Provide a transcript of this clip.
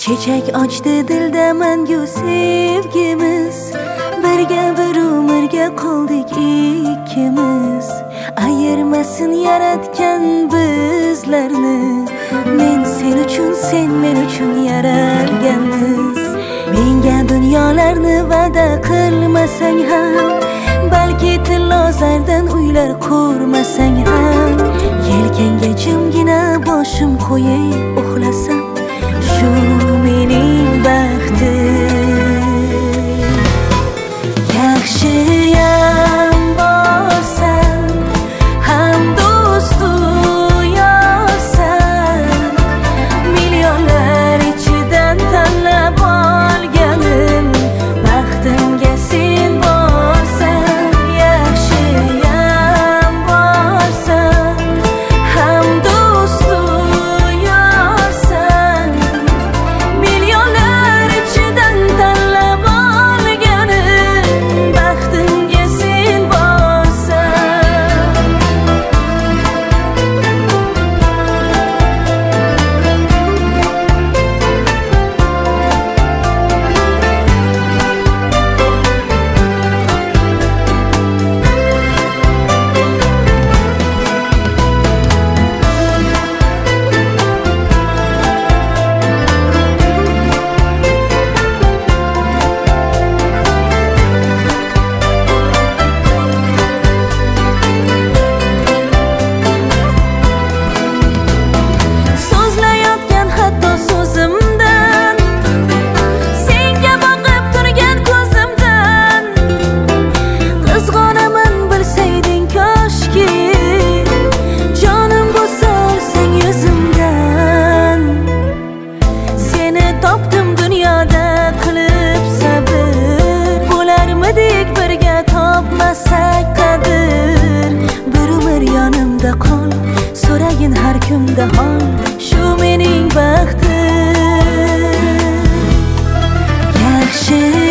Çiçek açdı dildə məngu sevgimiz. Birgə bir ömürgə qoldik ikimiz. Ayırmasın yaratgan bizlarni. Men sen uchun, sen men uchun yaralganmiz. Menga dunyolarni va'da qilmasang ham, balki tillozardan uylar qurmasang ham, yelkangga jimgina boshim qo'yib uxlasam, shu mening baxtim. Yaxshiyam bo'lsam, ham do'stu yorsan, millionlar ichidan tanlab olganim, baxtimga sen bo'lsan. Yaxshiyam bo'lsam, ham do'stu yorsan, millionlar ichidan tanlab olganim, baxtimga sen bo'lsan. So'zlayotgan hatto so'zimdan, senga boqib turgan ko'zimdan, qizg'onaman bilsayding koshki, jonim bo'sarsang yuzimdan. Seni topdim dunyoda qilib sabr, bo'larmidik birga topmasak qadr. Bir umr yonimda qol, so'ragin har kunda hol, shu mening baxtim. Yaxshi